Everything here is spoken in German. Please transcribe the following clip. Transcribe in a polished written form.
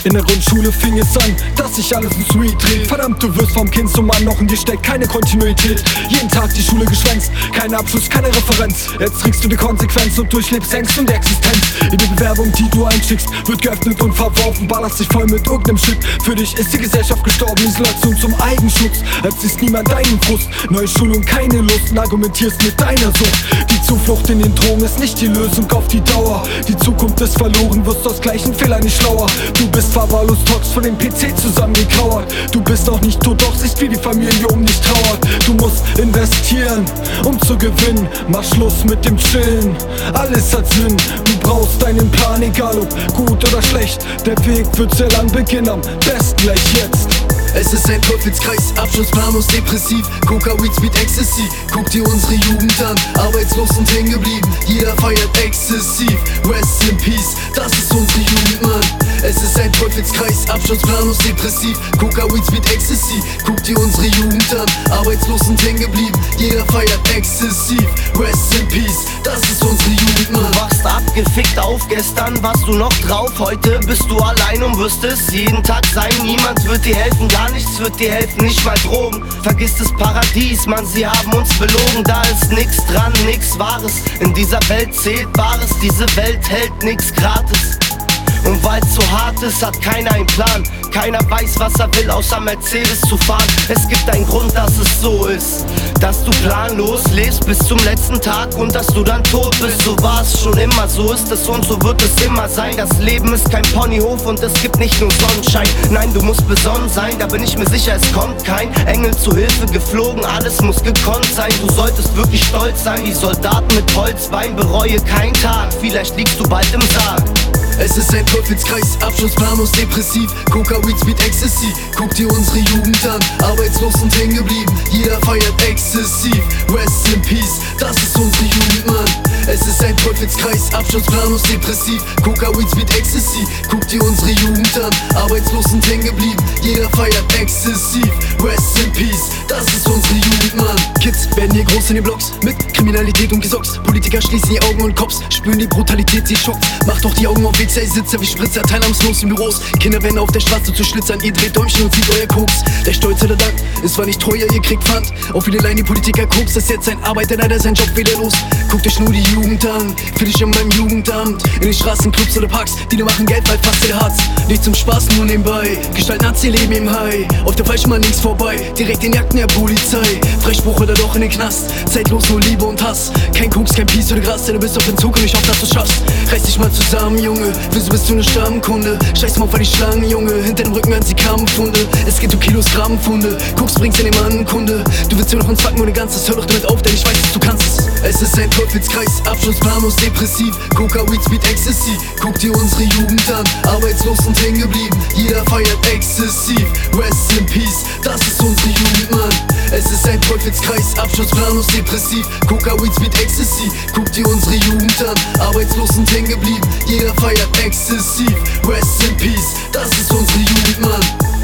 In der Grundschule fing es an, dass sich alles ins Sweet dreht. Verdammt, du wirst vom Kind zum Mann, noch in dir steckt keine Kontinuität. Jeden Tag die Schule geschwänzt, kein Abschluss, keine Referenz. Jetzt trägst du die Konsequenz und durchlebst Ängste und die Existenz. Jede Bewerbung, die du einschickst, wird geöffnet und verworfen. Ballerst dich voll mit irgendeinem Shit. Für dich ist die Gesellschaft gestorben, Isolation zum Eigenschutz. Als siehst niemand deinen Frust, neue Schulung, keine Lust und argumentierst mit deiner Sucht. Die Zuflucht in den Drogen ist nicht die Lösung auf die Dauer. Die Zukunft ist verloren, wirst aus gleichen Fehlern nicht schlauer. Du bist verwahrlos, Talks vor dem PC zusammengekauert. Du bist noch nicht tot, doch siehst wie die Familie um dich trauert. Du musst investieren, um zu gewinnen. Mach Schluss mit dem Chillen, alles hat Sinn. Du brauchst einen Plan, egal ob gut oder schlecht. Der Weg wird sehr lang beginnen, am besten gleich jetzt. Es ist ein Teufelskreis, abschlussplanlos, depressiv. Coca, Weed, Speed, Ecstasy. Guck dir unsere Jugend an, arbeitslos und hängen geblieben. Jeder feiert exzessiv, rest in peace, das ist unsere Jugend, Mann. Es ist ein Teufelskreis, abschlussplanlos, depressiv. Coca, Weed, Speed, Ecstasy. Guck dir unsere Jugend an, arbeitslos und hängen geblieben. Jeder feiert exzessiv, rest in peace, das ist unsere Jugend, Mann. Du wachst abgefickt auf, gestern warst du noch drauf. Heute bist du allein und wirst es jeden Tag sein. Niemand wird dir helfen, gar nichts wird dir helfen, nicht mal Drogen. Vergiss das Paradies, Mann, sie haben uns belogen. Da ist nix dran, nix Wahres. In dieser Welt zählt Wahres, diese Welt hält nix gratis. Und weil's so hart ist, hat keiner einen Plan. Keiner weiß, was er will, außer Mercedes zu fahren. Es gibt einen Grund, dass es so ist, dass du planlos lebst bis zum letzten Tag und dass du dann tot bist. So war es schon immer, so ist es und so wird es immer sein. Das Leben ist kein Ponyhof und es gibt nicht nur Sonnenschein. Nein, du musst besonnen sein, da bin ich mir sicher, es kommt kein Engel zu Hilfe geflogen. Alles muss gekonnt sein, du solltest wirklich stolz sein. Die Soldaten mit Holzbein, bereue keinen Tag. Vielleicht liegst du bald im Sarg. Es ist ein Teufelskreis, abschlussplanlos, depressiv. Coca, Weed, Speed, Ecstasy. Guck dir unsere Jugend an, arbeitslos und hängen geblieben. Jeder feiert exzessiv, rest in peace, das ist unsere Jugend, Mann. Es ist ein Teufelskreis, abschlussplanlos, depressiv. Coca, Weed, Speed, Ecstasy. Guck dir unsere Jugend an, arbeitslos und hängen geblieben. Jeder feiert exzessiv, rest in peace, das ist unsere Jugend, Mann. Kids werden hier groß in den Blocks, mit Kriminalität und Gesocks. Politiker schließen die Augen und Cops, spüren die Brutalität, sie schockt. Macht doch die Augen auf WC-Sitzer wie Spritzer, teilnahmslos in Büros. Kinder werden auf der Straße zu Schlitzern, ihr dreht Däumchen und zieht euer Koks. Der stolze der Dank, es war nicht teuer, ihr kriegt Pfand. Auf viele leihen die Politiker Koks, das ist jetzt ein Arbeiter, leider sein Job wieder los. Guckt euch nur die Jugend an, fühl dich an meinem Jugendamt. In den Straßenclubs oder Parks, die nur machen Geld, weil fast jeder hat's. Nicht zum Spaß, nur nebenbei, gestalten Nazi Leben im High. Auf der falschen Mann links vorbei, direkt in Jagden der Polizei. Freispruch oder doch in den Knast, zeitlos nur Liebe und Hass. Kein Koks, kein Peace oder Gras, denn du bist auf Entzug und ich hoffe, dass du's schaffst. Reiß dich mal zusammen, Junge, wieso bist du ne Stammkunde? Scheiß mal auf die Schlangen, Junge, hinter dem Rücken an sie Kampfhunde. Es geht um Kilos, Grammfunde, Koks bringst in den Mannkunde. Du willst nur noch uns fucken ohne Ganzes, hör doch damit auf, denn ich weiß, dass du kannst es. Es ist ein Teufelskreis, abschlussplanlos, depressiv. Coca, Weed, Speed, Ecstasy. Guck dir unsere Jugend an, arbeitslos und hängen geblieben. Jeder feiert exzessiv, rest in peace, das ist unsere Jugend, Mann. Es ist ein Teufelskreis, abschlussplanlos, depressiv. Coca, Weed, Speed, Ecstasy. Guck dir unsere Jugend an, arbeitslos und hängen geblieben. Jeder feiert exzessiv, rest in peace, das ist unsere Jugend, Mann.